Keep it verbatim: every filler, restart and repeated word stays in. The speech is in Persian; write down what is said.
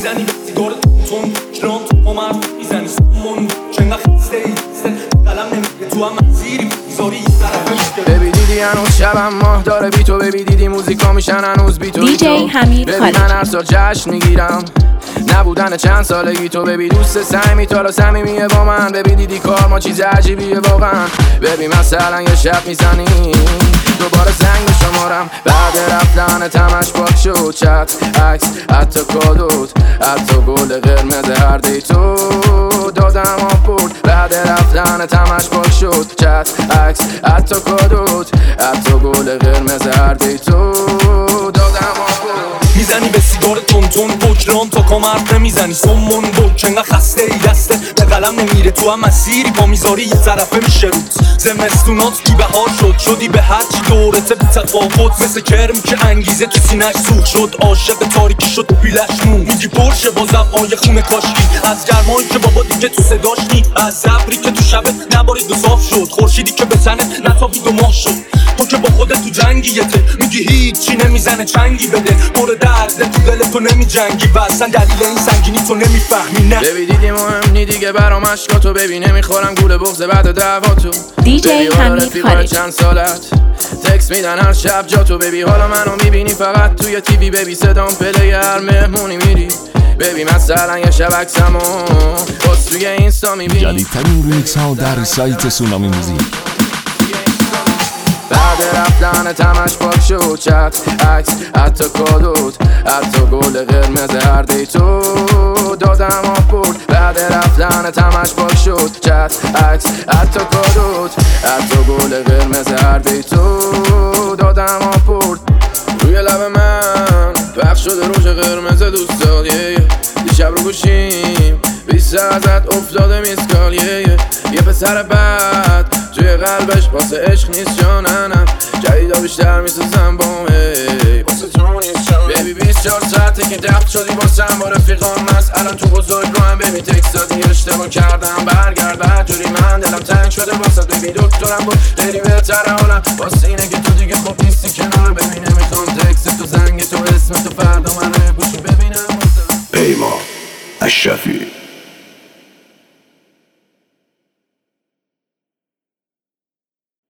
میزنی به سیگار تون جران تو با مرد میزنی سمون چنگه خسته ایسته قلم نمیده تو هم مسیری میذاری یه طرف میشه. ببی دیدی هنوز شبم ماه داره بی تو، ببی دیدی موزیکا میشن هنوز بی تو. دیجی حمید ببی من هر سال جشن میگیرم نبودن چند سالگی تو، ببی دوست سعی تو صمیمیه با من، ببی دیدی کار ما چیز عجیبیه واقعا. ببی مثلا یه شب میزنی دوباره زنگ شمارم بعد رفتن تمش پاک شد، چت عکس حتی کادوت حتی گل قرمز هر دی تو دادم آب برد بعد رفتن تمش پاک شد، چت عکس حتی کادوت حتی گل قرمز هر دی تو دادم آب برد. میزنی به سیگار تون تون بجران تا کامرد نمیزنی سمون بود چنگه خسته ای دسته به قلم نمیره تو هم مسیری پا میذاری یه طرفه میشه روت. زمستونات بی بهار شد شدی به هرچی دورته بی تفاوت مثل کرمی که انگیزه تو سینش سوخ شد، عاشق تاریکی شد بیلش مون میگی پرشه با زبای خونه کاشکی از گرمایی که بابا دیگه تو صداش نی از زبری که تو شبه نبارید و صاف شد خورشیدی که به تنه نتابید و ماه شد. تو که با خودت تو جنگیته میگی هیچی نمیزنه چنگی بده پر درد تو دل تو نمی جنگی و اصلا دلیل این سنگینی تو نمیفهمی. نه ببی دیدی مهم نی دیگه برام عشقاتو، ببی نمیخورم گول بغض بعد دعواتو. دیجی حمید خالد چند سالت تکس میدن هر شب جاتو، ببی حالا منو میبینی فقط توی تیوی، ببی صدام پلی هر مهمونی میری، ببی مثلا یه شب عکسمو باز توی اینستا میبینی. جدیدترین ریمیکس ها در سایت سونامی موزیک. بعد رفتن تمش پاک شد، چت عکس حتی کادوت حتی گل قرمز هر دی تو دادم آب برد بعد رفتن تمش پاک شد، چت عکس حتی کادوت حتی گل قرمز هر دی تو دادم آب برد. روی لب من پخش شده روش قرمز دوست داری، دیشب رو گوشیم بیست ازت افتاده میسکال یه یه پسر بد توی قلبش واسه عشق نیست جاننم جدیدا بیشتر میسوزم با می واسه تو نیست جانم. ببی بیست و چهار ساعته که دفت شدی باسم با رفیقان مست الان تو بزرگ رو هم ببی تکست دادی اشتباه کردم برگرد بعد جوری من دلم تنگ شده واسه ببی دکترم بود خیلی بهتره حالم واسه اینه که تو دیگه خوب نیستی کنار، ببی نمیخوام تکست تو زنگ تو اسم تو فردا من رو گوشی ببینم. پیمان اشرفی.